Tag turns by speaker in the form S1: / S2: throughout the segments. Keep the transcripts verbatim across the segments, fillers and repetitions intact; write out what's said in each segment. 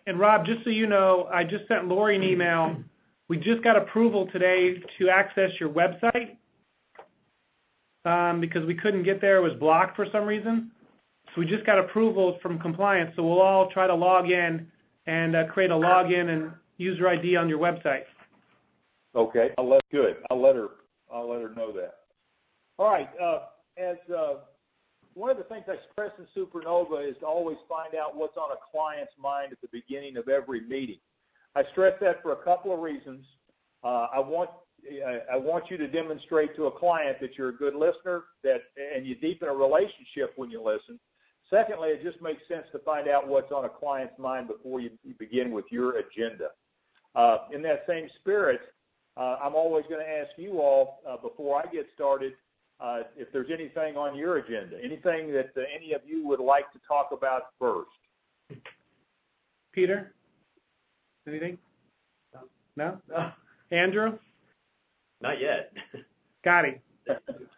S1: And Rob, just so you know, I just sent Lori an email. We just got approval today to access your website um, because we couldn't get there. It was blocked for some reason. So we just got approval from compliance. So we'll all try to log in and uh, create a login and user I D on your website.
S2: Okay, I'll let good. I'll let her. I'll let her know that. All right. Uh, as uh, one of the things I stress in Supernova is to always find out what's on a client's mind at the beginning of every meeting. I stress that for a couple of reasons. Uh, I want I want you to demonstrate to a client that you're a good listener, that and you deepen a relationship when you listen. Secondly, it just makes sense to find out what's on a client's mind before you, you begin with your agenda. Uh, in that same spirit, uh, I'm always going to ask you all uh, before I get started uh, if there's anything on your agenda, anything that uh, any of you would like to talk about first.
S1: Peter? Anything? No? No? Andrew?
S3: Not yet.
S1: Gotti?
S4: Uh,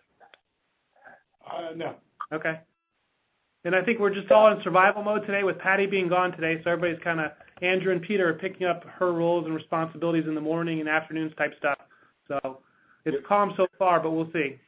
S4: no.
S1: Okay. And I think we're just all in survival mode today with Patty being gone today, so everybody's kind of, Andrew and Peter are picking up her roles and responsibilities in the morning and afternoons type stuff. So it's calm so far, but we'll see.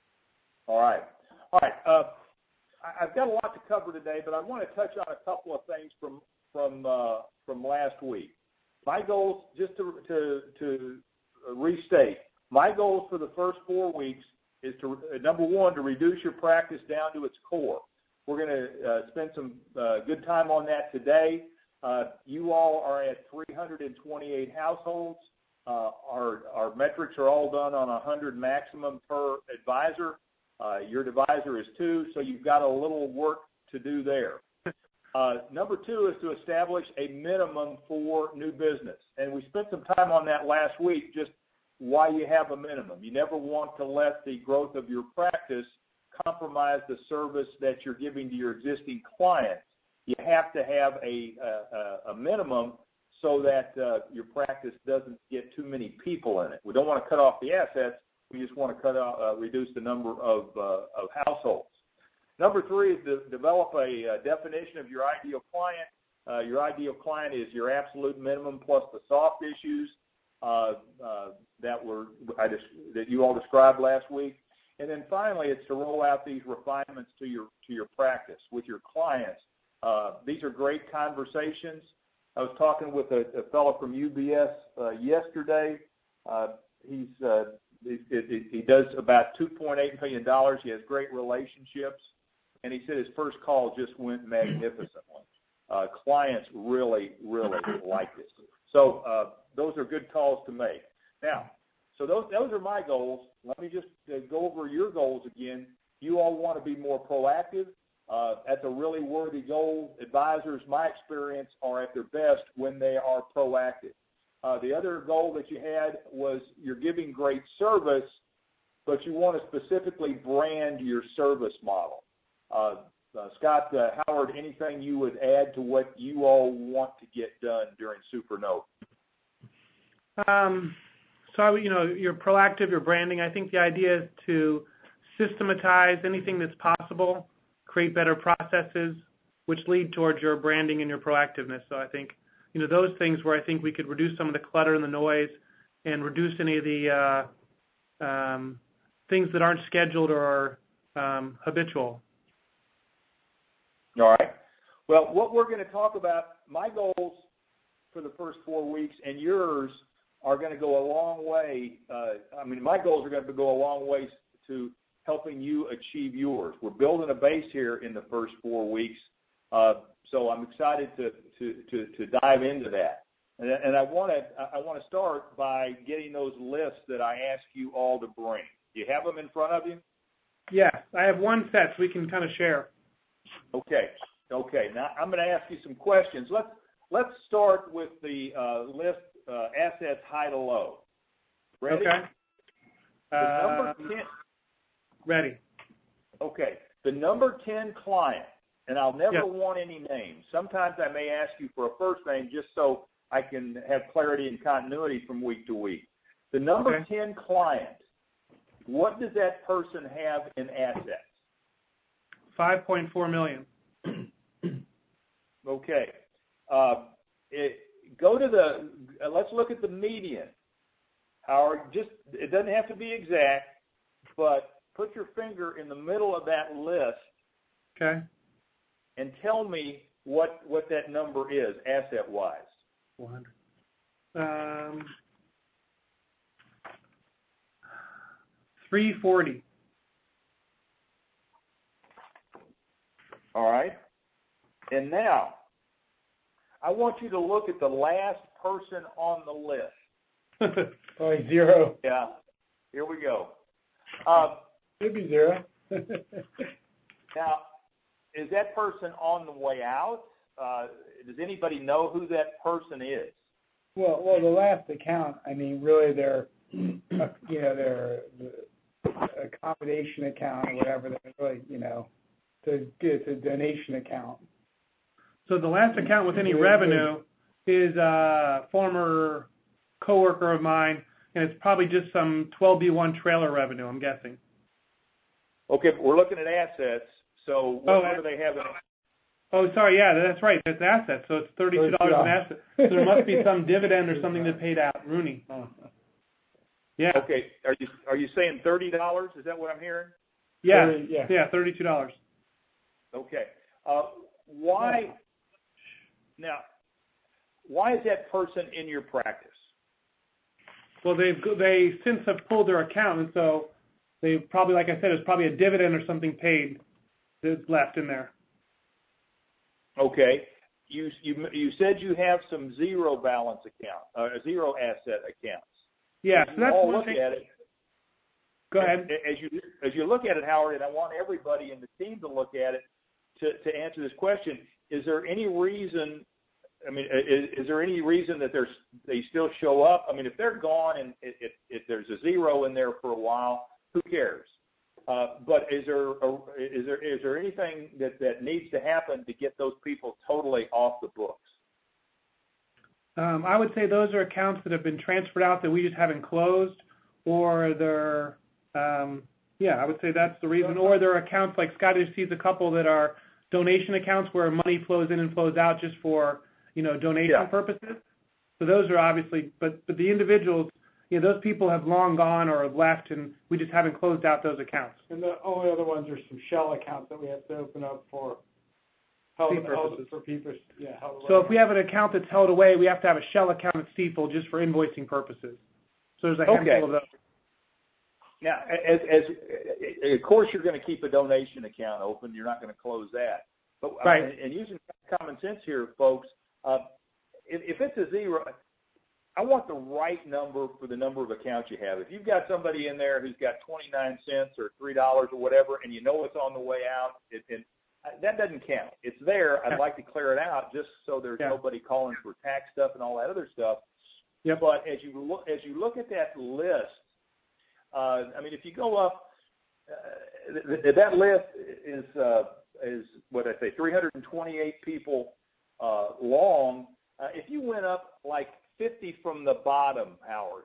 S2: All right. All right. Uh, I've got a lot to cover today, but I want to touch on a couple of things from from uh, from last week. My goals, just to, to, to restate, my goals for the first four weeks is to, number one, to reduce your practice down to its core. We're going to uh, spend some uh, good time on that today. Uh, you all are at three hundred twenty-eight households. Uh, our, our metrics are all done on one hundred maximum per advisor. Uh, your advisor is two, so you've got a little work to do there. Uh, number two is to establish a minimum for new business. And we spent some time on that last week, just why you have a minimum. You never want to let the growth of your practice compromise the service that you're giving to your existing clients. You have to have a, a, a minimum so that uh, your practice doesn't get too many people in it. We don't want to cut off the assets. We just want to cut out, uh, reduce the number of, uh, of households. Number three is to develop a uh, definition of your ideal client. Uh, your ideal client is your absolute minimum plus the soft issues uh, uh, that were I just, that you all described last week. And then finally, it's to roll out these refinements to your to your practice with your clients. Uh, these are great conversations. I was talking with a, a fellow from U B S uh, yesterday. Uh, he's uh, he, he, he does about two point eight million dollars. He has great relationships, and he said his first call just went magnificently. Uh, clients really, really like this. So uh, those are good calls to make. Now, so those those are my goals. Let me just uh, go over your goals again. You all want to be more proactive. Uh, that's a really worthy goal. Advisors, my experience, are at their best when they are proactive. Uh, the other goal that you had was you're giving great service, but you want to specifically brand your service model. Uh, uh, Scott, uh, Howard, anything you would add to what you all want to get done during Supernova?
S1: Um, so, you know, you're proactive, you're branding. I think the idea is to systematize anything that's possible, create better processes, which lead towards your branding and your proactiveness. So I think, you know, those things where I think we could reduce some of the clutter and the noise and reduce any of the uh, um, things that aren't scheduled or um, habitual.
S2: All right. Well, what we're going to talk about, my goals for the first four weeks and yours are going to go a long way. Uh, I mean, my goals are going to go a long way to helping you achieve yours. We're building a base here in the first four weeks, uh, so I'm excited to, to, to, to dive into that. And, and I want to I want to start by getting those lists that I ask you all to bring. Do you have them in front of you?
S1: Yes, I have one set so we can kind of share.
S2: Okay. Okay. Now I'm going to ask you some questions. Let's let's start with the uh, list uh, assets high to low. Ready?
S1: Okay.
S2: The
S1: uh,
S2: number ten.
S1: Ready.
S2: Okay. The number ten client, and I'll never
S1: Yep.
S2: want any names. Sometimes I may ask you for a first name just so I can have clarity and continuity from week to week. The number
S1: Okay.
S2: ten client, what does that person have in assets?
S1: five point four million.
S2: Okay. Uh, it, go to the, uh, let's look at the median. Howard, just, it doesn't have to be exact, but put your finger in the middle of that list.
S1: Okay.
S2: And tell me what, what that number is asset-wise.
S1: four hundred. Um, three forty.
S2: All right. And now, I want you to look at the last person on the list.
S4: Oh, zero.
S2: Yeah. Here we go. Uh,
S4: Could be zero.
S2: now, is that person on the way out? Uh, does anybody know who that person is?
S4: Well, well, the last account, I mean, really, their, uh, you know, their accommodation account or whatever. They're really, you know, to it's a donation account.
S1: So the last account with any revenue is a former coworker of mine, and it's probably just some twelve B one trailer revenue, I'm guessing.
S2: Okay, but we're looking at assets. So what,
S1: oh,
S2: what do they have in it?
S1: Oh, sorry, yeah, that's right. That's assets. So it's thirty-two dollars an asset. So there must be some dividend or something that paid out. Rooney. Oh. Yeah.
S2: Okay, are you are you saying thirty dollars? Is that what I'm hearing?
S1: Yeah,
S4: thirty, yeah,
S1: yeah, thirty-two dollars.
S2: Okay. Uh, why now? Why is that person in your practice?
S1: Well, they've they since have pulled their account, and so they probably, like I said, there's probably a dividend or something paid that's left in there.
S2: Okay. You you you said you have some zero balance account, uh, zero asset accounts.
S1: Yeah,
S2: As
S1: so
S2: you
S1: that's
S2: all
S1: one
S2: look
S1: thing.
S2: at it.
S1: Go ahead.
S2: As you as you look at it, Howard, and I want everybody in the team to look at it to, to answer this question. Is there any reason? I mean, is, is there any reason that there's they still show up? I mean, if they're gone and if, if there's a zero in there for a while, who cares? Uh, but is there a, is there is there anything that, that needs to happen to get those people totally off the books?
S1: Um, I would say those are accounts that have been transferred out that we just haven't closed, or they're, um, yeah, I would say that's the reason. Or there are accounts like Scott just sees a couple that are donation accounts where money flows in and flows out just for, you know, donation
S2: Yeah.
S1: purposes. So those are obviously, but but the individuals, you know, those people have long gone or have left, and we just haven't closed out those accounts.
S4: And the only other ones are some shell accounts that we have to open up for held,
S1: Fee
S4: held
S1: purposes.
S4: for people. Yeah. Held
S1: So if we have an account that's held away, we have to have a shell account at Stifel just for invoicing purposes. So there's a handful
S2: Okay.
S1: of those.
S2: Now, as, as of course, you're going to keep a donation account open. You're not going to close that. But
S1: Right.
S2: uh, and using common sense here, folks, uh, if, if it's a zero, I want the right number for the number of accounts you have. If you've got somebody in there who's got twenty-nine cents or three dollars or whatever, and you know it's on the way out, it, it, that doesn't count. It's there. I'd like to clear it out just so there's
S1: Yeah.
S2: nobody calling for tax stuff and all that other stuff.
S1: Yep.
S2: But as you look, as you look at that list, uh, I mean, if you go up, uh, th- th- that list is uh, is what I say, three hundred twenty-eight people uh, long. Uh, if you went up like fifty from the bottom, Howard,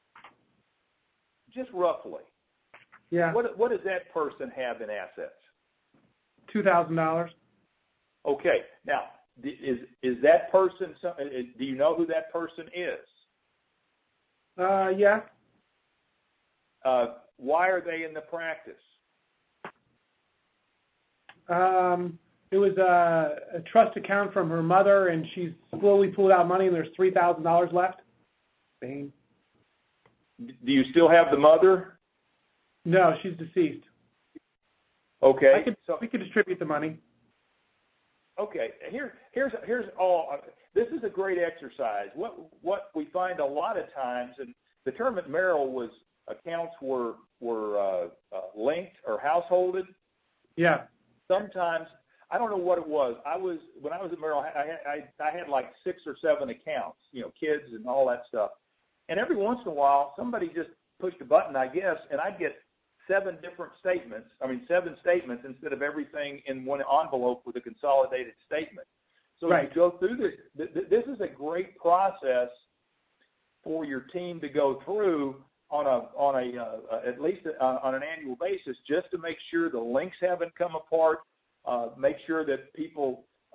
S2: just roughly,
S1: Yeah.
S2: what what does that person have in assets?
S1: Two thousand dollars.
S2: Okay, now d- is is that person? Some, is, do you know who that person is?
S1: Uh, yeah.
S2: Uh, why are they in the practice?
S1: Um, it was a, a trust account from her mother, and she's slowly pulled out money, and there's three thousand dollars left. Bane.
S2: Do you still have the mother?
S1: No, she's deceased.
S2: Okay,
S1: I could,
S2: so
S1: we could distribute the money.
S2: okay, here here's here's all. This is a great exercise. What what we find a lot of times, and the term at Merrill was accounts were were uh, uh, linked or householded.
S1: Yeah.
S2: Sometimes I don't know what it was. I was when I was at Merrill, I had I, I had like six or seven accounts, you know, kids and all that stuff. And every once in a while, somebody just pushed a button, I guess, and I'd get seven different statements. I mean, seven statements instead of everything in one envelope with a consolidated statement. So
S1: Right.
S2: you go through this. This is a great process for your team to go through on a on a uh, at least uh, on an annual basis, just to make sure the links haven't come apart. Uh, make sure that people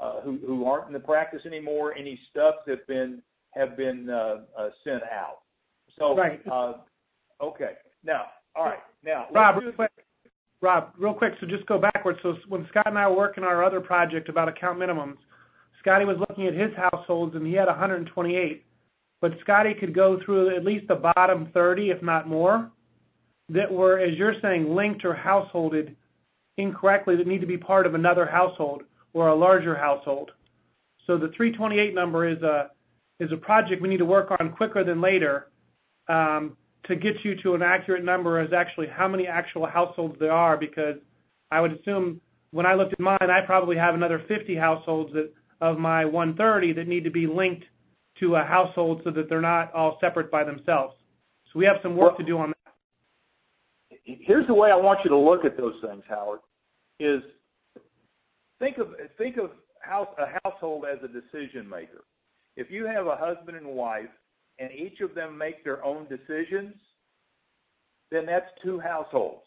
S2: uh, who who aren't in the practice anymore. Any stubs have been have been uh, uh, sent out. So
S1: right.
S2: Uh, okay. Now, all right. Now,
S1: Rob, real quick. Rob, real quick. So just go backwards. So when Scott and I were working on our other project about account minimums, Scotty was looking at his households and he had one hundred twenty-eight. But Scotty could go through at least the bottom thirty, if not more, that were, as you're saying, linked or householded incorrectly that need to be part of another household or a larger household. So the three twenty-eight number is a is a project we need to work on quicker than later um, to get you to an accurate number as actually how many actual households there are, because I would assume when I looked at mine, I probably have another fifty households that of my one hundred thirty that need to be linked to a household so that they're not all separate by themselves. So we have some work
S2: well,
S1: to do on that.
S2: Here's the way I want you to look at those things, Howard, is think of think of house, a household as a decision maker. If you have a husband and wife and each of them make their own decisions, then that's two households.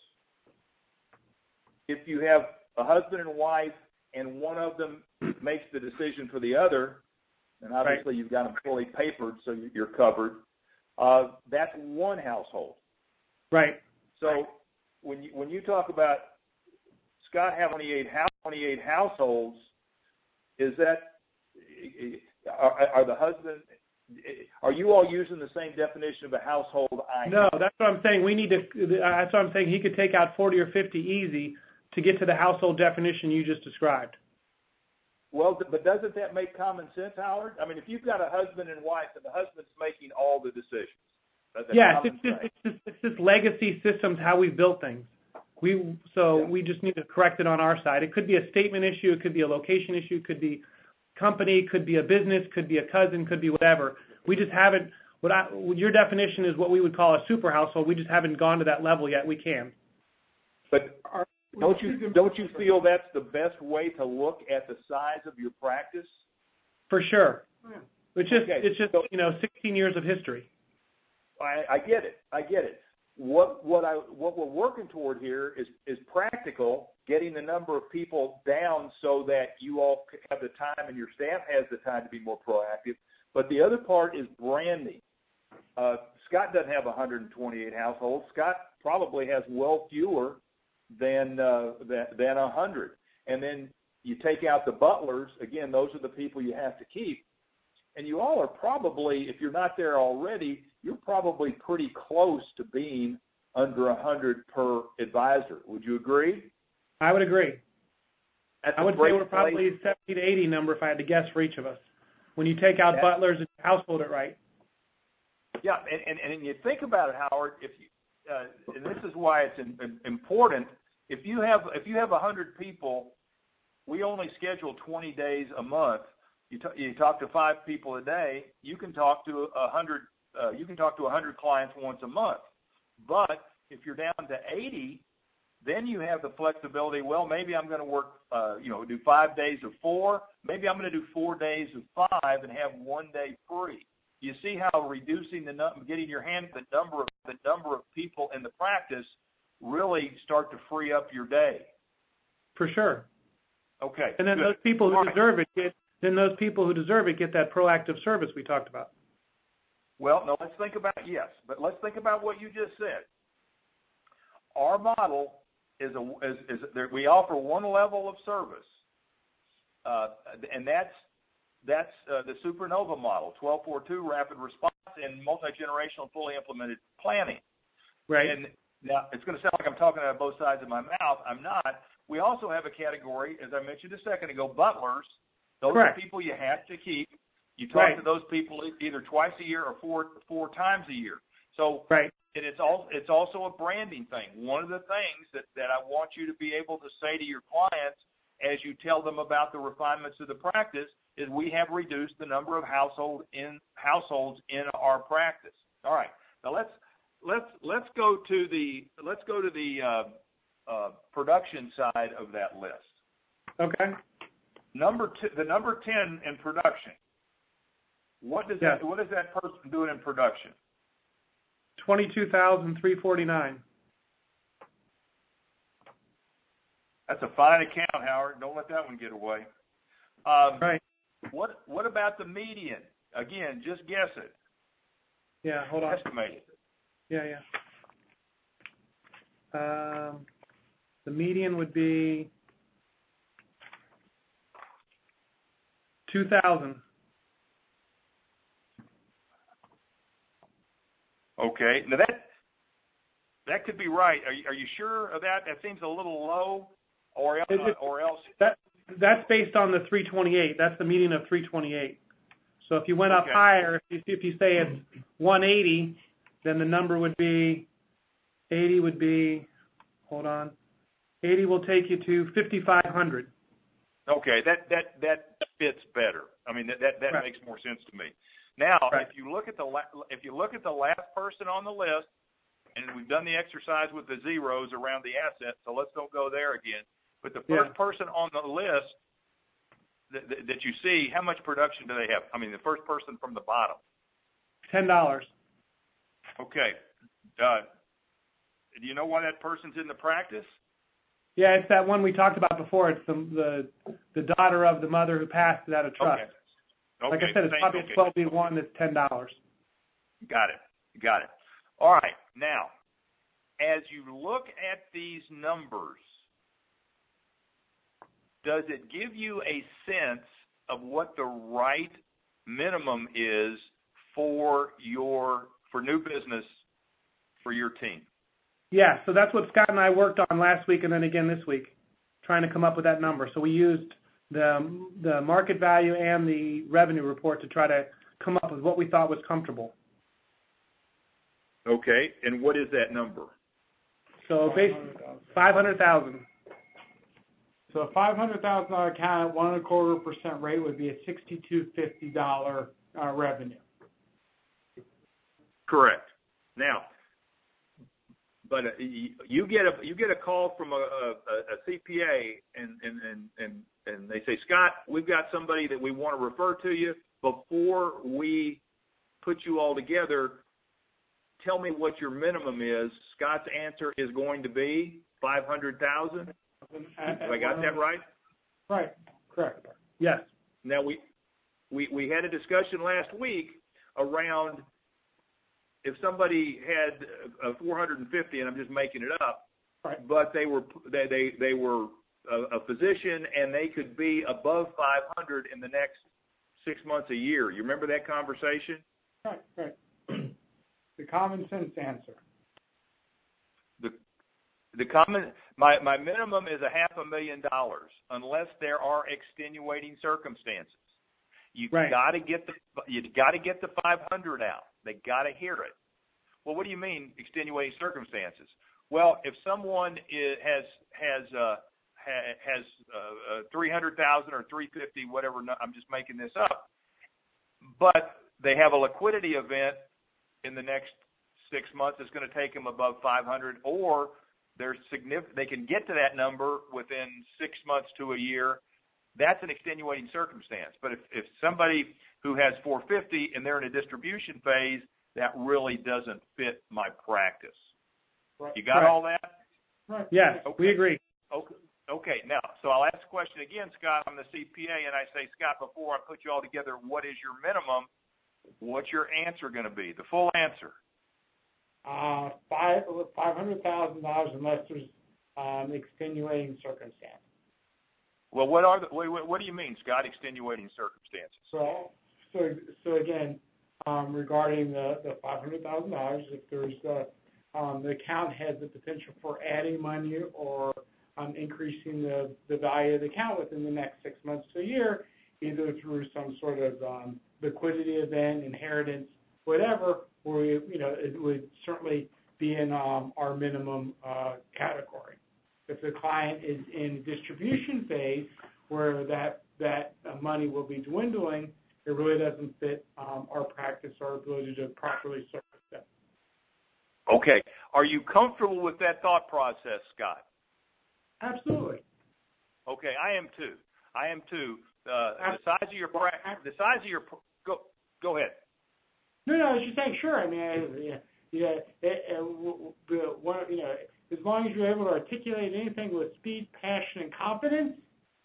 S2: If you have a husband and wife and one of them makes the decision for the other, and obviously right. You've got them fully papered so you're covered, uh, that's one household.
S1: Right.
S2: So
S1: right.
S2: when you, when you talk about Scott having twenty-eight, twenty-eight households, is that are, are the husband? Are you all using the same definition of a household? I
S1: no, that's what I'm saying. We need to. That's what I'm saying. He could take out forty or fifty easy to get to the household definition you just described.
S2: Well, but doesn't that make common sense, Howard? I mean, if you've got a husband and wife and the husband's making all the decisions.
S1: Yes, it's just, it's just it's just legacy systems, how we've built things. We so yeah. we just need to correct it on our side. It could be a statement issue, it could be a location issue, it could be company, could be a business, could be a cousin, could be whatever. We just haven't. What I, your definition is what we would call a super household. We just haven't gone to that level yet. We can.
S2: But don't you don't you feel that's the best way to look at the size of your practice?
S1: For sure.
S4: Yeah.
S1: It's just
S2: okay.
S1: it's just
S2: so,
S1: you know sixteen years of history.
S2: I, I get it. I get it. What what I what we're working toward here is is practical, getting the number of people down so that you all have the time and your staff has the time to be more proactive. But the other part is branding. Uh, Scott doesn't have one hundred twenty-eight households. Scott probably has well fewer than uh, than, than one hundred. And then you take out the butlers. Again, those are the people you have to keep. And you all are probably, if you're not there already, you're probably pretty close to being under one hundred per advisor. Would you agree?
S1: I would agree.
S2: That's
S1: I would say we're probably place. seventy to eighty number if I had to guess for each of us. When you take out yeah. butlers and household it right.
S2: Yeah, and, and, and you think about it, Howard, if you, uh, and this is why it's in, in, important, if you have if you have one hundred people, we only schedule twenty days a month. You, t- you talk to five people a day, you can talk to a hundred uh, you can talk to one hundred clients once a month. But if you're down to eighty, then you have the flexibility. Well, maybe I'm going to work, uh, you know, do five days of four. Maybe I'm going to do four days of five and have one day free. You see how reducing the num- getting your hand the number of the number of people in the practice really start to free up your day.
S1: For sure.
S2: Okay.
S1: And then
S2: good.
S1: those people who
S2: All
S1: deserve
S2: right.
S1: it get then those people who deserve it get that proactive service we talked about.
S2: Well, no, let's think about yes, but let's think about what you just said. Our model is a is, is there, we offer one level of service, uh, and that's that's uh, the Supernova model, twelve four two rapid response and multi-generational fully implemented planning.
S1: Right.
S2: And now it's going to sound like I'm talking out of both sides of my mouth. I'm not. We also have a category, as I mentioned a second ago, butlers. Those
S1: Correct.
S2: are people you have to keep. You talk
S1: right.
S2: to those people either twice a year or four four times a year. So
S1: right.
S2: and it's all it's also a branding thing. One of the things that, that I want you to be able to say to your clients as you tell them about the refinements of the practice is we have reduced the number of household in households in our practice. All right. Now let's let's let's go to the let's go to the uh, uh, production side of that list.
S1: Okay.
S2: Number two, the number ten in production. What does
S1: yes.
S2: that what is that person doing in production?
S1: Twenty-two thousand three forty-nine.
S2: That's a fine account, Howard. Don't let that one get away. Um,
S1: Right.
S2: What What about the median? Again, just guess it.
S1: Yeah, hold on.
S2: Estimate it.
S1: Yeah, yeah. Um, the median would be two thousand.
S2: Okay. Now that that could be right. Are you, are you sure of that? That seems a little low, or else,
S1: It- it-
S2: or else.
S1: That that's based on the three twenty-eight. That's the median of three twenty-eight. So if you went up
S2: Okay.
S1: higher, if you if you say it's one eighty, then the number would be eighty would be. Hold on. eighty will take you to fifty-five hundred.
S2: Okay, that that that fits better. I mean, that that, that
S1: Right.
S2: makes more sense to me. Now,
S1: Right.
S2: if you look at the la- if you look at the last person on the list, and we've done the exercise with the zeros around the assets, so let's don't go there again. But the first
S1: Yeah.
S2: person on the list that, that, that you see, how much production do they have? I mean, the first person from the bottom.
S1: Ten dollars.
S2: Okay. Uh, do you know why that person's in the practice?
S1: Yeah, it's that one we talked about before. It's the the, the daughter of the mother who passed it out of trust.
S2: Okay. Okay.
S1: Like I said, it's
S2: same-
S1: probably
S2: okay.
S1: a twelve B one that's ten dollars.
S2: Got it. Got it. All right. Now, as you look at these numbers, does it give you a sense of what the right minimum is for your for new business for your team?
S1: Yeah, so that's what Scott and I worked on last week and then again this week, trying to come up with that number. So we used the the market value and the revenue report to try to come up with what we thought was comfortable.
S2: Okay. And what is that number?
S1: So basically, five hundred thousand.
S4: So a five hundred thousand dollar account at one and a quarter percent rate would be a sixty-two fifty dollar uh, revenue.
S2: Correct. Now, but uh, you you get a you get a call from a, a, a C P A and, and, and, and, and they say, Scott, we've got somebody that we want to refer to you. Before we put you all together, tell me what your minimum is. Scott's answer is going to be five hundred thousand. Have I got that right?
S4: Right. Correct.
S1: Yes.
S2: Now we we we had a discussion last week around if somebody had a four hundred fifty, and I'm just making it up,
S4: right.
S2: but they were they they, they were a, a physician and they could be above five hundred in the next six months a year. You remember that conversation?
S4: Right. Right. The common sense answer.
S2: The the common my my minimum is a half a million dollars unless there are extenuating circumstances. You
S1: Right.
S2: got to get the you got to get the five hundred out. They got to hear it. Well, what do you mean extenuating circumstances? Well, if someone is, has has uh, ha, has uh, uh, three hundred thousand or three fifty, whatever. I'm just making this up, but they have a liquidity event in the next six months that's going to take them above five hundred, or they're significant. They can get to that number within six months to a year. That's an extenuating circumstance. But if, if somebody who has four fifty and they're in a distribution phase, that really doesn't fit my practice.
S4: Right.
S2: You got
S1: Right.
S2: all that?
S4: Right.
S1: Yes,
S2: Okay.
S1: we agree.
S2: Okay. Okay. Now, so I'll ask the question again, Scott. I'm the C P A, and I say, Scott, before I put you all together, what is your minimum? What's your answer going to be? The full answer.
S4: Uh, five five hundred thousand dollars unless there's um, extenuating circumstance.
S2: Well, what are the, what, what do you mean, Scott? Extenuating circumstances.
S4: So, so, so again, um, regarding the, the five hundred thousand dollars, if there's the um, the account has the potential for adding money or um, increasing the, the value of the account within the next six months to a year, either through some sort of um, liquidity event, inheritance, whatever, or you know, it would certainly be in um, our minimum uh, category. If the client is in distribution phase, where that that uh, money will be dwindling, it really doesn't fit um, our practice, our ability to properly service them.
S2: Okay. Are you comfortable with that thought process, Scott?
S4: Absolutely.
S2: Okay, I am too. I am too. Uh, the size of your pra- the size of your pr- go go ahead.
S4: No, no, I was just saying, sure. I mean, I, yeah, yeah, it, it, w- w- one, you know, as long as you're able to articulate anything with speed, passion, and confidence,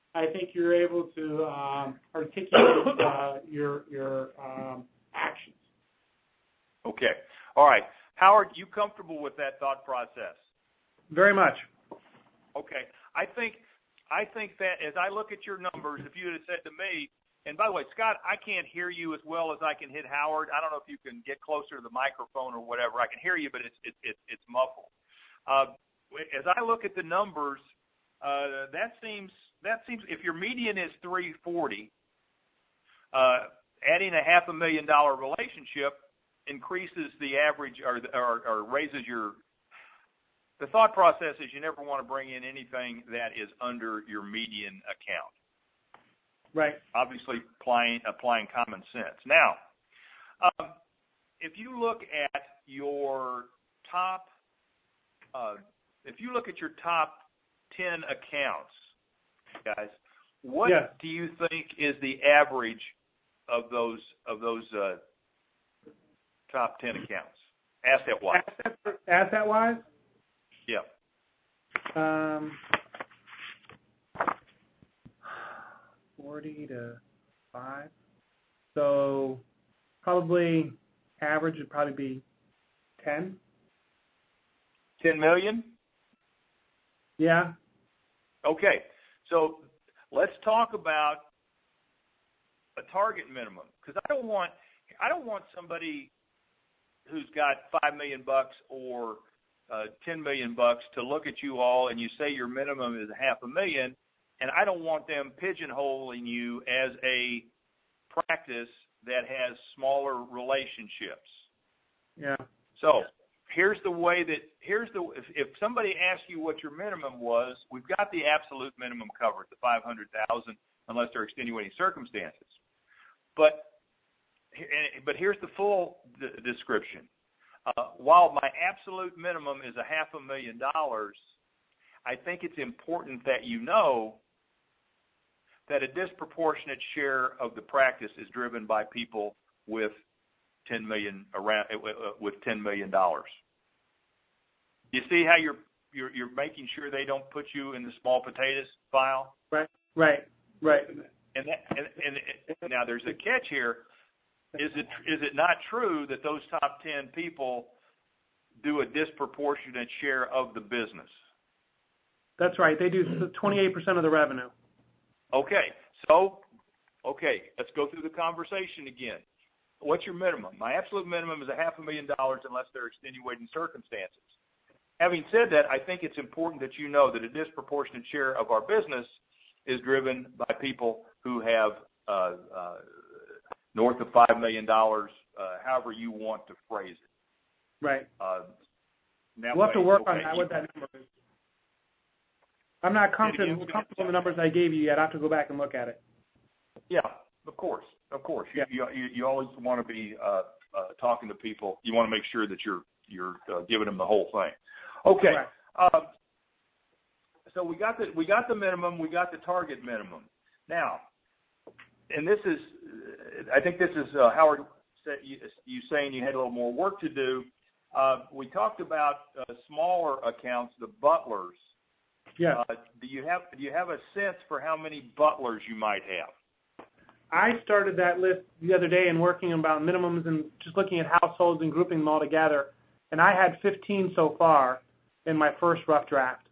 S4: I think you're able to um, articulate uh, your your um, actions.
S2: Okay. All right. Howard, you comfortable with that thought process?
S1: Very much.
S2: Okay. I think I think that as I look at your numbers, if you had said to me, and by the way, Scott, I can't hear you as well as I can hit Howard. I don't know if you can get closer to the microphone or whatever. I can hear you, but it's it's it's, it's muffled. Uh, as I look at the numbers, uh, that seems that seems if your median is three forty, uh, adding a half a million dollar relationship increases the average or, or, or raises your. The thought process is you never want to bring in anything that is under your median account.
S1: Right.
S2: Obviously, applying applying common sense. Now, um, if you look at your top, uh, if you look at your top ten accounts, guys, what
S1: yes.
S2: do you think is the average of those of those uh, top ten accounts, asset wise?
S1: Asset, asset wise.
S2: Yeah.
S1: Um. forty to five. So probably average would probably be ten.
S2: ten million?
S1: Yeah.
S2: Okay. So let's talk about a target minimum, because I don't want I don't want somebody who's got five million bucks or uh, ten million bucks to look at you all and you say your minimum is a half a million. And I don't want them pigeonholing you as a practice that has smaller relationships.
S1: Yeah.
S2: So here's the way that here's the if, if somebody asks you what your minimum was, we've got the absolute minimum covered, the five hundred thousand, unless there are extenuating circumstances. But but here's the full d- description. Uh, while my absolute minimum is a half a million dollars, I think it's important that you know that a disproportionate share of the practice is driven by people with ten million around uh, with ten million dollars. You see how you're you're you're making sure they don't put you in the small potatoes file?
S1: Right. Right. Right.
S2: And that, and, and, and now there's a catch here. Is it is it not true that those top ten people do a disproportionate share of the business?
S1: That's right. They do twenty-eight percent of the revenue.
S2: Okay. So, okay, let's go through the conversation again. What's your minimum? My absolute minimum is a half a million dollars unless there are extenuating circumstances. Having said that, I think it's important that you know that a disproportionate share of our business is driven by people who have uh, uh, north of five million dollars, uh, however you want to phrase it.
S1: Right.
S2: Uh,
S1: we'll have to work
S2: okay,
S1: on that, what that number is. I'm not comfortable, comfortable in the numbers I gave you yet. I have to go back and look at it.
S2: Yeah, of course, of course. You
S1: Yeah.
S2: you, you always want to be uh, uh, talking to people. You want to make sure that you're you're uh, giving them the whole thing. Okay. Uh, so we got the we got the minimum. We got the target minimum. Now, and this is, I think this is uh, Howard said you, you saying you had a little more work to do. Uh, we talked about uh, smaller accounts, the butlers.
S1: Yeah.
S2: Uh, do you have do you have a sense for how many butlers you might have?
S1: I started that list the other day and working about minimums and just looking at households and grouping them all together, and I had fifteen so far in my first rough draft.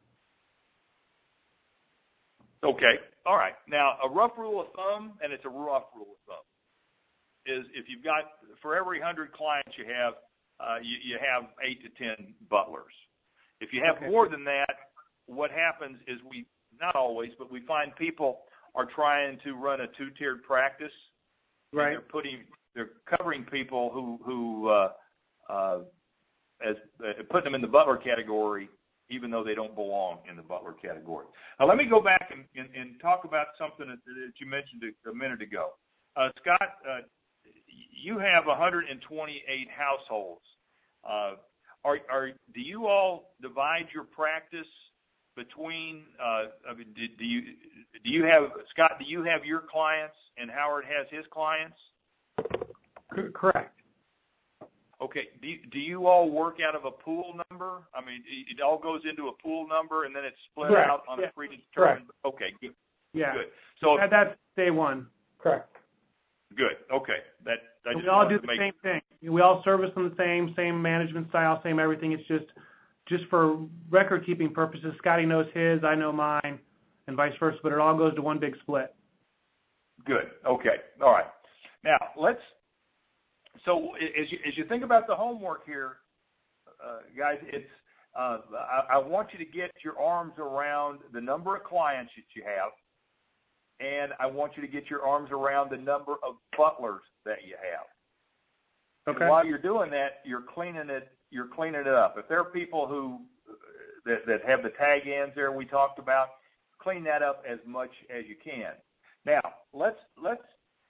S2: Okay. All right. Now, a rough rule of thumb, and it's a rough rule of thumb, is if you've got, for every one hundred clients you have, uh, you, you have eight to ten butlers. If you have
S1: Okay.
S2: more than that, what happens is we, not always, but we find people are trying to run a two-tiered practice.
S1: Right.
S2: They're putting, they're covering people who, who uh, uh, as uh, putting them in the butler category, even though they don't belong in the butler category. Now, let me go back and, and, and talk about something that, that you mentioned a, a minute ago. Uh, Scott, uh, you have one hundred twenty-eight households. Uh, are, are, do you all divide your practice between, uh, I mean, do, do you do you have, Scott, do you have your clients and Howard has his clients?
S1: C- correct.
S2: Okay. Do you, do you all work out of a pool number? I mean, it all goes into a pool number and then it's split
S1: Correct.
S2: out on
S1: Yeah.
S2: a predetermined.
S1: Correct.
S2: Okay. Good.
S1: Yeah.
S2: Good. So
S1: that, that's day one.
S4: Correct.
S2: Good. Okay. That I just
S1: we all do
S2: wanted
S1: the
S2: to make...
S1: same thing. We all service them the same, same management style, same everything. It's just, just for record keeping purposes. Scotty knows his, I know mine, and vice versa. But it all goes to one big split.
S2: Good. Okay. All right. Now let's. So as you as you think about the homework here, uh, guys, it's uh, I, I want you to get your arms around the number of clients that you have, and I want you to get your arms around the number of butlers that you have.
S1: Okay.
S2: And while you're doing that, you're cleaning it. You're cleaning it up. If there are people who that, that have the tag ends there we talked about, clean that up as much as you can. Now let's let's.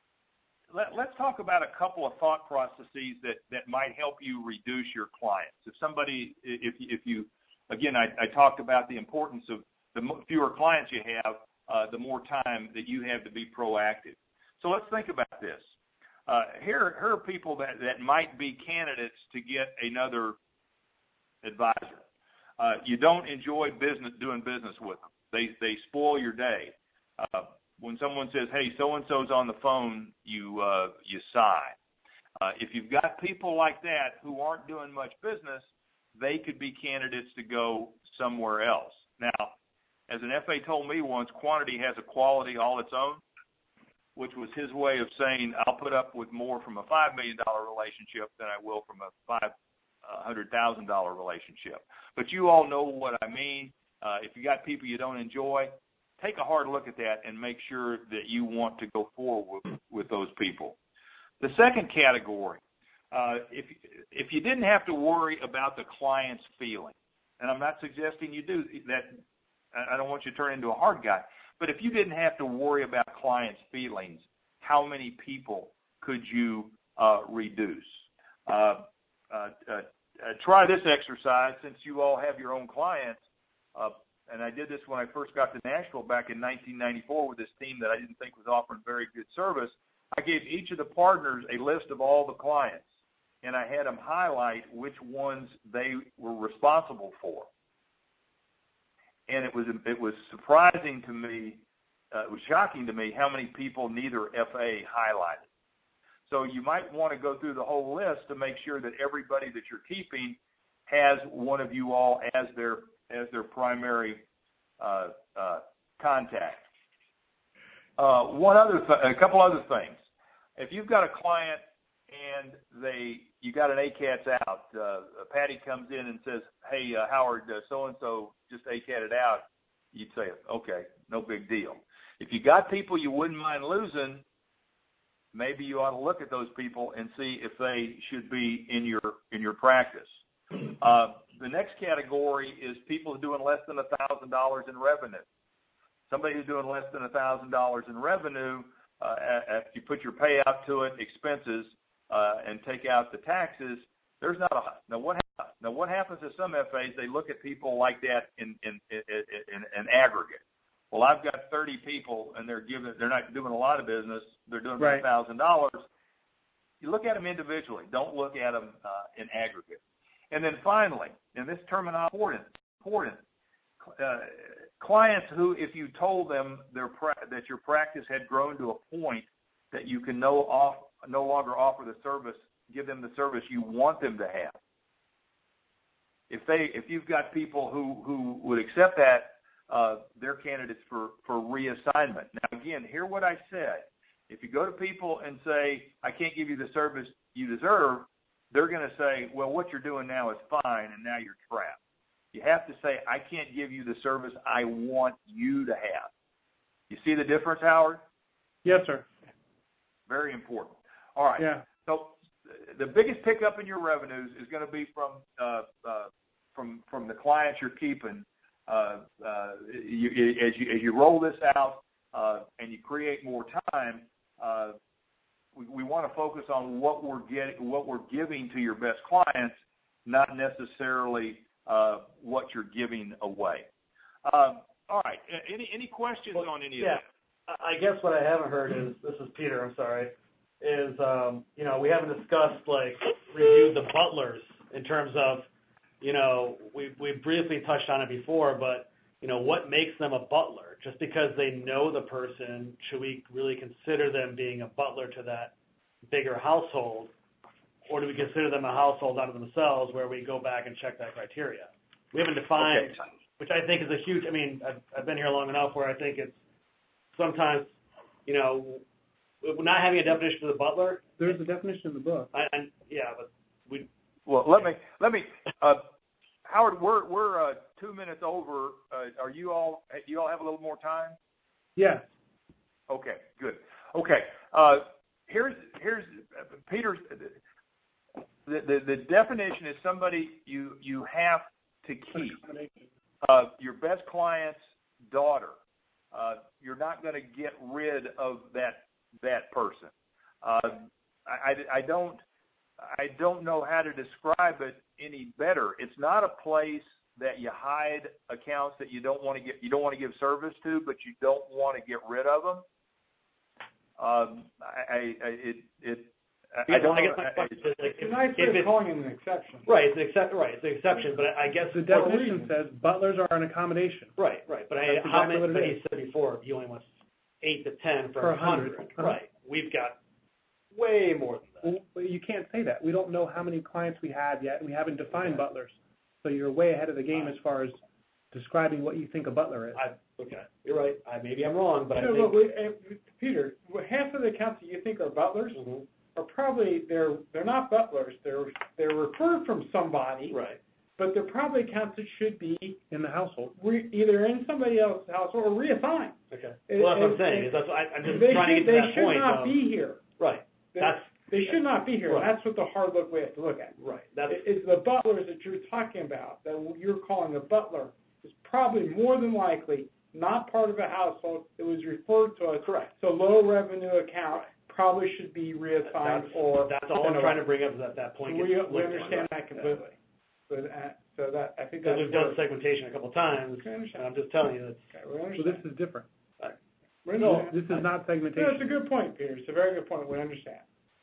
S2: Let, let's talk about a couple of thought processes that, that might help you reduce your clients. If somebody, if if you, again, I, I talked about the importance of the fewer clients you have, uh, the more time that you have to be proactive. So let's think about this. Uh, here, here are people that, that might be candidates to get another advisor. Uh, you don't enjoy business doing business with them. They they spoil your day. Uh, When someone says, "Hey, so and so's on the phone," you uh, you sigh. Uh, if you've got people like that who aren't doing much business, they could be candidates to go somewhere else. Now, as an F A told me once, quantity has a quality all its own, which was his way of saying, "I'll put up with more from a five million dollar relationship than I will from a five hundred thousand dollar relationship." But you all know what I mean. Uh, if you got people you don't enjoy, take a hard look at that and make sure that you want to go forward with, with those people. The second category, uh, if if you didn't have to worry about the client's feeling, and I'm not suggesting you do that, I don't want you to turn into a hard guy, but if you didn't have to worry about clients' feelings, how many people could you uh, reduce? Uh, uh, uh, uh, try this exercise since you all have your own clients. Uh, And I did this when I first got to Nashville back in nineteen ninety-four with this team that I didn't think was offering very good service. I gave each of the partners a list of all the clients, and I had them highlight which ones they were responsible for. And it was it was surprising to me, uh, it was shocking to me how many people neither F A highlighted. So you might want to go through the whole list to make sure that everybody that you're keeping has one of you all as their as their primary uh, uh, contact. Uh, one other, th- a couple other things. If you've got a client and they, you got an A C A T S out, uh, Patty comes in and says, "Hey, uh, Howard, uh, so-and-so just A C A T'd out," you'd say, "Okay, no big deal." If you got people you wouldn't mind losing, maybe you ought to look at those people and see if they should be in your in your practice. Uh, the next category is people doing less than one thousand dollars in revenue. Somebody who's doing less than one thousand dollars in revenue, uh, if you put your payout to it, expenses, uh, and take out the taxes, there's not a – now what, now what happens to some F As, they look at people like that in, in, in, in, in aggregate. Well, I've got thirty people, and they're giving – they're not doing a lot of business. They're doing
S1: right.
S2: one thousand dollars. You look at them individually. Don't look at them uh, in aggregate. And then finally, and this terminology is important, important uh, clients who, if you told them their pra- that your practice had grown to a point that you can no, off, no longer offer the service, give them the service you want them to have. If they, if you've got people who, who would accept that, uh, they're candidates for, for reassignment. Now, again, hear what I said. If you go to people and say, "I can't give you the service you deserve," they're going to say, "Well, what you're doing now is fine, and now you're trapped." You have to say, "I can't give you the service I want you to have." You see the difference, Howard?
S1: Yes, sir.
S2: Very important. All right.
S1: Yeah.
S2: So the biggest pickup in your revenues is going to be from uh, uh, from from the clients you're keeping. Uh, uh, you, as you as you roll this out uh, and you create more time. Uh, We, we want to focus on what we're getting, what we're giving to your best clients, not necessarily uh, what you're giving away. Um, all right. Any any questions well, on any
S3: yeah.
S2: of that?
S3: I guess what I haven't heard is, this is Peter, I'm sorry, is, um, you know, we haven't discussed, like, reviewed the butlers in terms of, you know, we we briefly touched on it before, but, you know, what makes them a butler? just because they know the person? Should we really consider them being a butler to that bigger household, or do we consider them a household unto themselves where we go back and check that criteria? We haven't defined, okay. Which I think is a huge, I mean, I've, I've been here long enough where I think it's sometimes, you know, not having a definition for the butler.
S1: There's a definition in the book.
S3: I, I, yeah, but we.
S2: Well, let me, let me, uh, Howard, we're, we're uh, two minutes over. Uh, are you all, do you all have a little more time?
S1: Yes.
S2: Okay, good. Okay. Uh, here's, here's, uh, Peter's, the, the, the definition is somebody you, you have to keep. Uh, your best client's daughter. Uh, you're not going to get rid of that, that person. Uh, I, I, I don't, I don't know how to describe it any better. It's not a place that you hide accounts that you don't want to get, you don't want to give service to, but you don't want to get rid of them. Um, I, I, it, it, I, I don't.
S3: I guess my question is, like,
S4: it's a nice way of calling it an exception.
S3: Right, it's an exception. Right, it's an exception. But I guess
S1: the definition says butlers are an accommodation.
S3: Right, right. But I, how many? But he said before he only wants eight to ten for a hundred. Uh-huh. Right. We've got way more than that.
S1: Well, you can't say that. We don't know how many clients we have yet, and we haven't defined yeah. butlers. So you're way ahead of the game as far as describing what you think a butler is.
S3: I, okay, you're right. I, maybe I'm wrong, but
S4: you
S3: I
S4: know,
S3: think
S4: look, we, uh, Peter, half of the accounts that you think are butlers mm-hmm. are probably they're they're not butlers. They're they're referred from somebody,
S3: right?
S4: But they're probably accounts that should be
S1: in the household,
S4: re, either in somebody else's household or reassigned.
S3: Okay. Well, that's what I'm saying. Is that's what I, I'm just
S4: they
S3: trying
S4: should,
S3: to get to that
S4: point. They should not
S3: of,
S4: be here.
S3: Right.
S4: They,
S3: that's
S4: they should not be here.
S3: Right.
S4: That's what the hard look we have to look at.
S3: Right. That's
S4: it, it's the butlers that you're talking about that you're calling a butler is probably more than likely not part of a household. It was referred to as
S3: correct.
S4: So low revenue account probably should be reassigned
S3: that's,
S4: or.
S3: That's all I'm trying to bring up is at that point.
S4: We, we understand that completely. But, uh, so that I think that's
S3: we've done segmentation a couple times, and I'm just telling you that.
S4: Okay,
S1: so this is different.
S4: Right.
S1: No, this is not segmentation.
S4: No, it's a good point, Peter. It's a very good point. We understand.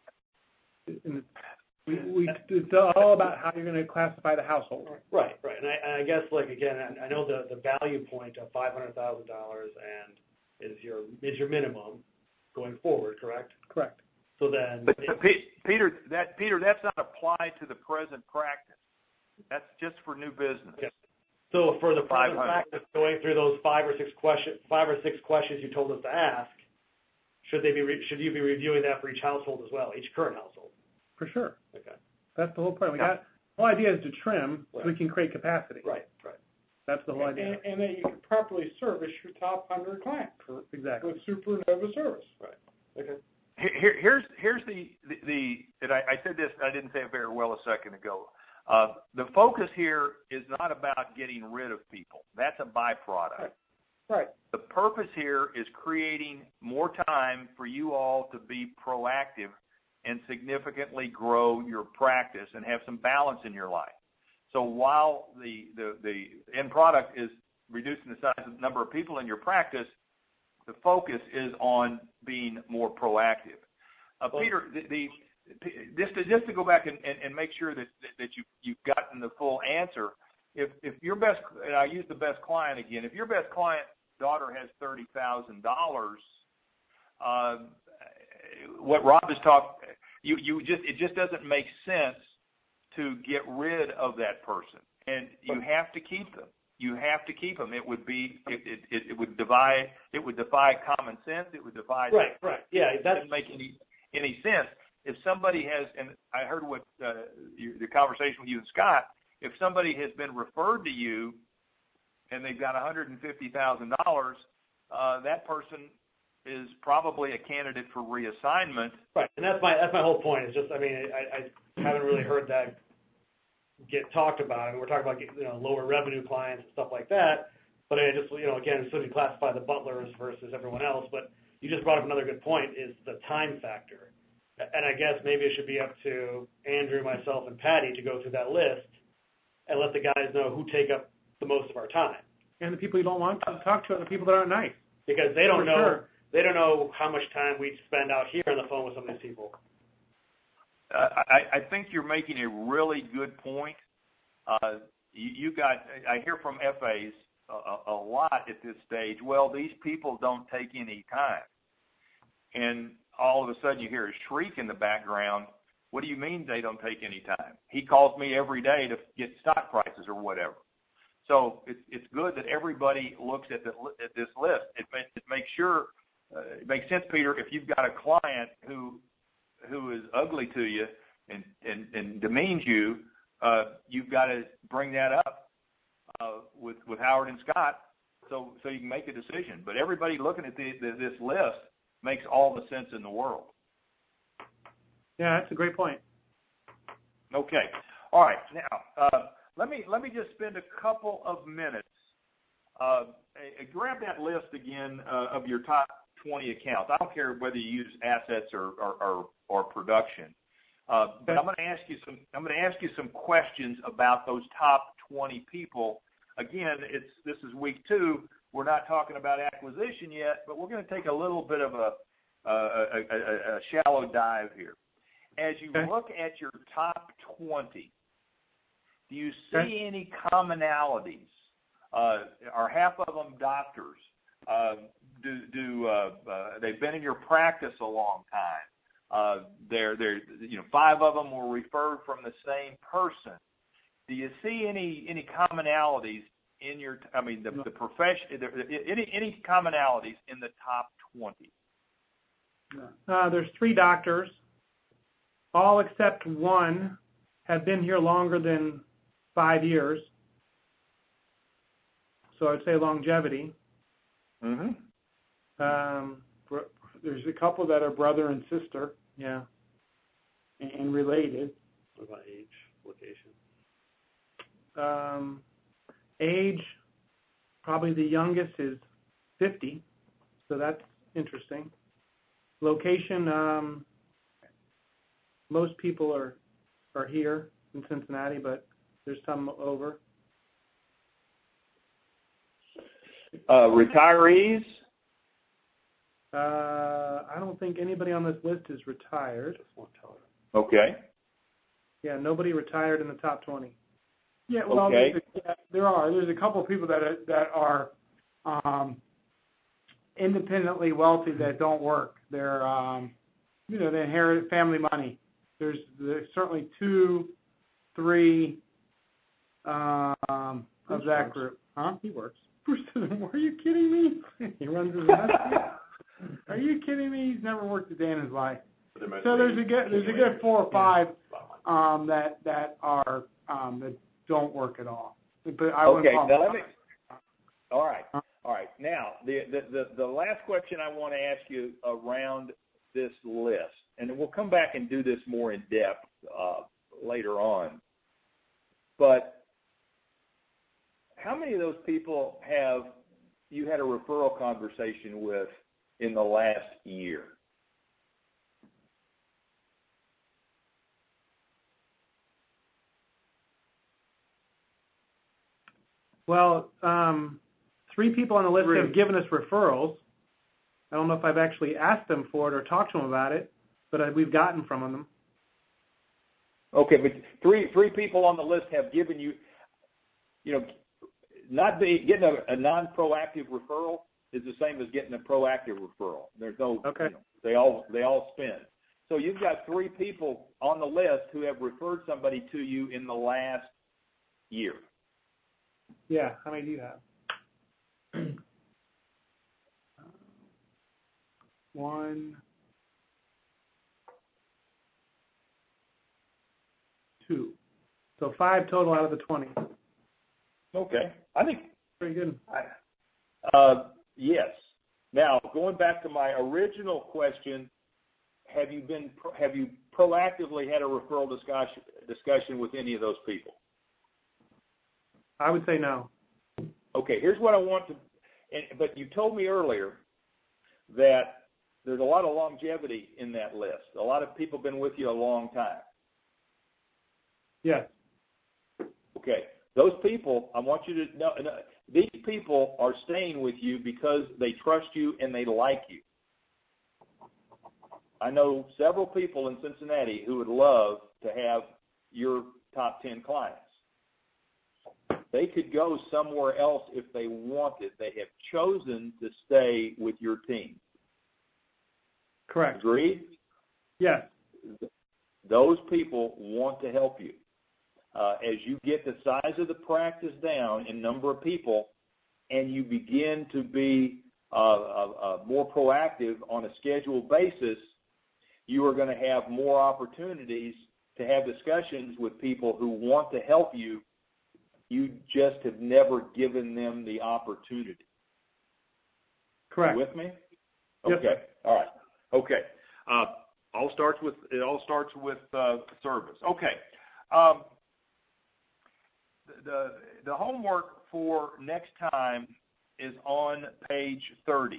S1: We, we, it's all about how you're going to classify the household.
S3: Right, right. And I, and I guess, like, again, I know the, the value point of five hundred thousand dollars and is your is your minimum going forward, correct?
S1: Correct.
S3: So then,
S2: but, but Peter, that Peter, that's not applied to the present practice. That's just for new business. Okay. So for the present practice, going through those five or six questions, five or six questions you told us to ask, should they be re- should you be reviewing that for each household as well, each current household?
S1: For sure.
S3: Okay.
S1: That's the whole point. We got the whole idea is to trim
S3: right.
S1: so we can create capacity.
S3: Right, right.
S1: That's the whole idea.
S4: And, and that you can properly service your top one hundred clients.
S1: Exactly.
S4: With Supernova service.
S3: Right. Okay.
S2: Here, here's here's the the, the and I, I said this. I didn't say it very well a second ago. Uh, the focus here is not about getting rid of people. That's a byproduct.
S4: Right. Right.
S2: The purpose here is creating more time for you all to be proactive and significantly grow your practice and have some balance in your life. So while the, the, the end product is reducing the size of the number of people in your practice, the focus is on being more proactive. Uh, well, Peter, the, the just to, just to go back and, and, and make sure that, that, that you, you've gotten the full answer, if, if your best, and I use the best client again, if your best client daughter has thirty thousand dollars, uh, what Rob has talked, you, you just, it just doesn't make sense to get rid of that person. And you have to keep them. You have to keep them. It would be, it, it, it would defy, it would defy common sense. It would defy.
S3: Right, right. Yeah,
S2: it doesn't make any, any sense. If somebody has, and I heard what uh, you, the conversation with you and Scott, if somebody has been referred to you and they've got one hundred fifty thousand dollars, uh, that person is probably a candidate for reassignment.
S3: Right, and that's my that's my whole point. Is just, I mean, I, I haven't really heard that get talked about. I mean, we're talking about, you know, lower revenue clients and stuff like that. But I just, you know, again, so you classify the butlers versus everyone else. But you just brought up another good point: is the time factor. And I guess maybe it should be up to Andrew, myself, and Patty to go through that list and let the guys know who take up the most of our time.
S1: And the people you don't want to talk to are the people that aren't nice.
S3: Because they don't
S1: For
S3: know
S1: sure.
S3: they don't know how much time we spend out here on the phone with some of these people.
S2: Uh, I, I think you're making a really good point. Uh, you, you got, I hear from F As a, a lot at this stage, well, these people don't take any time. And all of a sudden you hear a shriek in the background. What do you mean they don't take any time? He calls me every day to get stock prices or whatever. So it's it's good that everybody looks at the at this list. It, it makes sure uh, it makes sense, Peter. If you've got a client who who is ugly to you and and, and demeans you, uh, you've got to bring that up uh, with with Howard and Scott, so so you can make a decision. But everybody looking at the, the, this list makes all the sense in the world.
S1: Yeah, that's a great point.
S2: Okay. All right. Now, uh, let me let me just spend a couple of minutes. Uh, grab that list again uh, of your top twenty accounts. I don't care whether you use assets or or, or, or production, uh, but I'm going to ask you some. I'm going to ask you some questions about those top twenty people. Again, it's this is week two. We're not talking about acquisition yet, but we're going to take a little bit of a a, a, a, a shallow dive here. As you
S1: okay.
S2: look at your top twenty, do you see
S1: okay.
S2: any commonalities? Uh, are half of them doctors? Uh, do do uh, uh, they've been in your practice a long time? Uh, they're they're you know five of them were referred from the same person. Do you see any any commonalities in your? I mean the the profession. Any any commonalities in the top twenty?
S1: Uh, there's three doctors. All except one have been here longer than five years. So I'd say longevity.
S2: Mm-hmm.
S1: Um,
S4: There's a couple that are brother and sister.
S1: Yeah.
S4: And, and related.
S3: What about age, location?
S1: Um, age, probably the youngest is fifty, so that's interesting. Location, um, most people are are here in Cincinnati, but there's some over.
S2: Uh, retirees?
S1: Uh, I don't think anybody on this list is retired.
S2: Okay.
S1: Yeah, nobody retired in the top twenty.
S4: Yeah, well,
S2: okay.
S4: there's a, there are. There's a couple of people that are, that are um, independently wealthy that don't work. They're, um, you know, they inherit family money. There's, there's certainly two, three um, of
S1: Bruce
S4: that
S1: works.
S4: group. Huh?
S1: He works.
S4: Bruce doesn't work. Are you kidding me?
S1: He runs his own.
S4: Are you kidding me? He's never worked a day in his life. So there's a good there's a good four or five um, that that are um, that don't work at all. But I
S2: okay.
S4: Call
S2: Now let me. All right. All right. Now the, the the the last question I want to ask you around this list, and we'll come back and do this more in depth uh, later on. But how many of those people have you had a referral conversation with in the last year?
S1: Well, um, three people on the list
S4: Three.
S1: have given us referrals. I don't know if I've actually asked them for it or talked to them about it, but I, we've gotten from them.
S2: Okay, but three three people on the list have given you, you know, not be, getting a, a non-proactive referral is the same as getting a proactive referral. There's no,
S1: Okay.
S2: you know, they all they all spend. So you've got three people on the list who have referred somebody to you in the last year.
S1: Yeah, how many do you have? One, two. So five total out of the twenty.
S2: Okay, I think
S1: Very good.
S2: I, uh, yes. Now going back to my original question, have you been have you proactively had a referral discussion discussion with any of those people?
S1: I would say no.
S2: Okay, here's what I want to, and, but you told me earlier that there's a lot of longevity in that list. A lot of people have been with you a long time.
S1: Yes.
S2: Okay, those people, I want you to know, these people are staying with you because they trust you and they like you. I know several people in Cincinnati who would love to have your top ten clients. They could go somewhere else if they wanted. They have chosen to stay with your team.
S1: Correct.
S2: Agreed?
S1: Yes.
S2: Those people want to help you. Uh, as you get the size of the practice down in number of people, and you begin to be uh, uh, uh, more proactive on a scheduled basis, you are going to have more opportunities to have discussions with people who want to help you. You just have never given them the opportunity.
S1: Correct.
S2: You with me?
S1: Yes,
S2: Okay.
S1: sir.
S2: All right. Okay. Uh, all starts with it. All starts with uh, service. Okay. Um, the the homework for next time is on page thirty.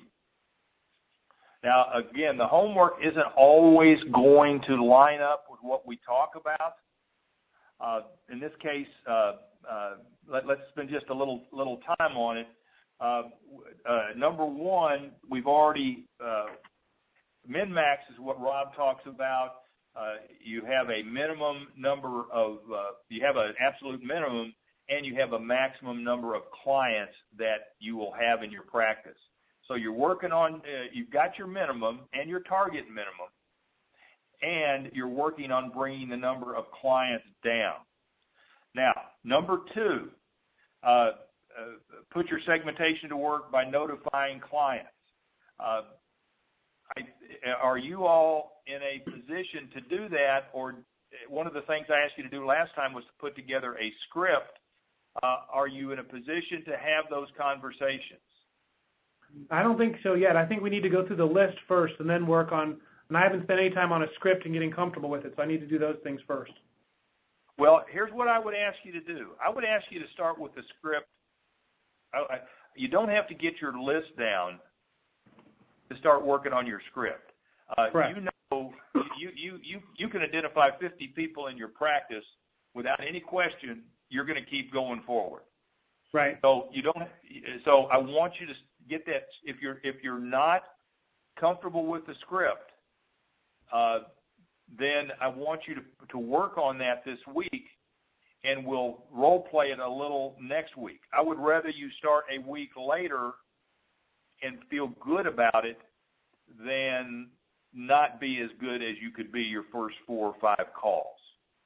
S2: Now, again, the homework isn't always going to line up with what we talk about. Uh, in this case, uh, uh, let, let's spend just a little little time on it. Uh, uh, number one, we've already uh, min-max is what Rob talks about. Uh, you have a minimum number of uh, you have an absolute minimum, and you have a maximum number of clients that you will have in your practice. So you're working on, uh, you've got your minimum and your target minimum, and you're working on bringing the number of clients down. Now, number two, uh, uh, put your segmentation to work by notifying clients. Uh, I, are you all in a position to do that? Or one of the things I asked you to do last time was to put together a script. Uh, are you in a position to have those conversations?
S1: I don't think so yet. I think we need to go through the list first and then work on, and I haven't spent any time on a script and getting comfortable with it, so I need to do those things first.
S2: Well, here's what I would ask you to do. I would ask you to start with the script. I, I, you don't have to get your list down to start working on your script. Uh,
S1: Correct.
S2: You know, you, you, you, you can identify fifty people in your practice without any question. You're going to keep going forward.
S1: Right.
S2: So you don't. So I want you to get that. If you're if you're not comfortable with the script, uh, then I want you to to work on that this week, and we'll role play it a little next week. I would rather you start a week later and feel good about it than not be as good as you could be your first four or five calls.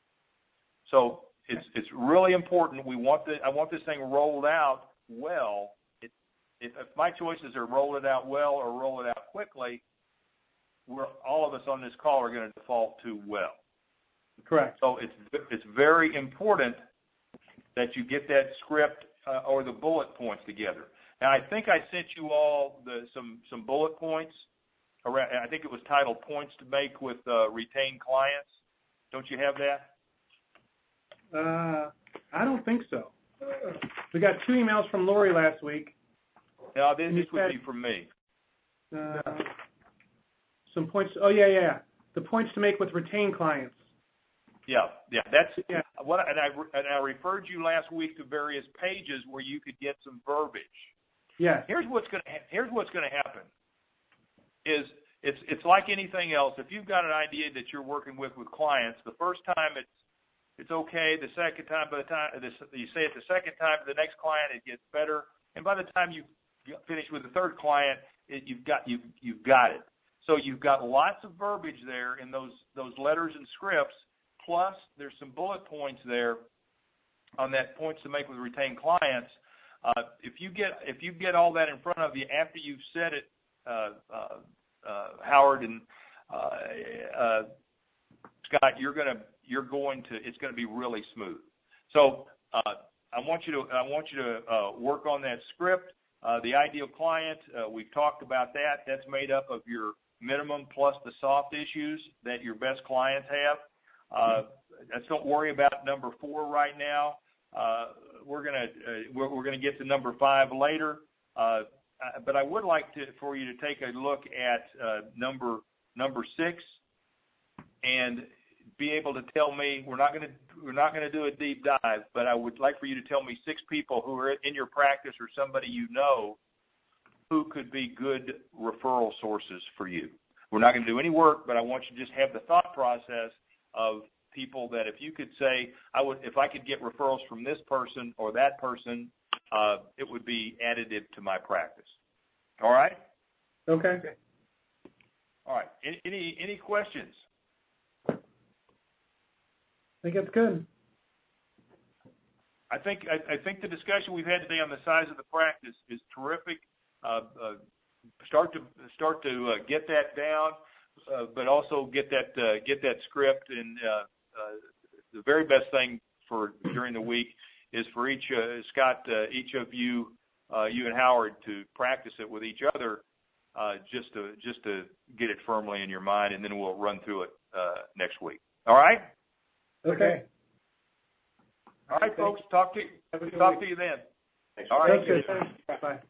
S2: So it's it's really important. We want the I want this thing rolled out well. It, if, if my choices are roll it out well or roll it out quickly, we're all of us on this call are going to default to well.
S1: Correct.
S2: So it's it's very important that you get that script uh, or the bullet points together. Now, I think I sent you all the, some some bullet points. Around, I think it was titled "Points to Make with uh, Retained Clients." Don't you have that?
S1: Uh, I don't think so. We got two emails from Lori last week.
S2: No, this,
S1: And you
S2: this would
S1: said-
S2: be from me.
S1: Uh, some points. Oh yeah, yeah, yeah. The points to make with retained clients.
S2: Yeah, yeah, that's
S1: Yeah.
S2: what. And I and I referred you last week to various pages where you could get some verbiage.
S1: Yes.
S2: Here's what's going to here's what's going to happen. Is it's it's like anything else. If you've got an idea that you're working with with clients, the first time it's it's okay. The second time, by the time you say it the second time, the next client it gets better. And by the time you finish with the third client, it, you've got you you've got it. So you've got lots of verbiage there in those those letters and scripts. Plus, there's some bullet points there on that points to make with retained clients. Uh, if you get if you get all that in front of you after you've said it, uh, uh, uh, Howard and uh, uh, Scott, you're gonna you're going to it's going to be really smooth. So uh, I want you to I want you to uh, work on that script. Uh, the ideal client, uh, we've talked about that. That's made up of your minimum plus the soft issues that your best clients have. Uh, let's don't worry about number four right now. Uh, we're gonna uh, we're, we're gonna get to number five later. Uh, but I would like to for you to take a look at uh, number number six and be able to tell me. We're not gonna we're not gonna do a deep dive, but I would like for you to tell me six people who are in your practice or somebody you know who could be good referral sources for you. We're not going to do any work, but I want you to just have the thought process of people that if you could say, I would, if I could get referrals from this person or that person, uh, it would be additive to my practice. All right?
S1: Okay.
S2: All right. Any any, any questions?
S1: I think it's good.
S2: I think I, I think the discussion we've had today on the size of the practice is terrific. Uh, uh, start to start to uh, get that down, uh, but also get that uh, get that script. And uh, uh, the very best thing for during the week is for each uh, Scott, uh, each of you, uh, you and Howard, to practice it with each other, uh, just to just to get it firmly in your mind, and then we'll run through it uh, next week. All right.
S1: Okay.
S2: All right, folks. Talk to you. Talk to you then.
S1: All right. Bye.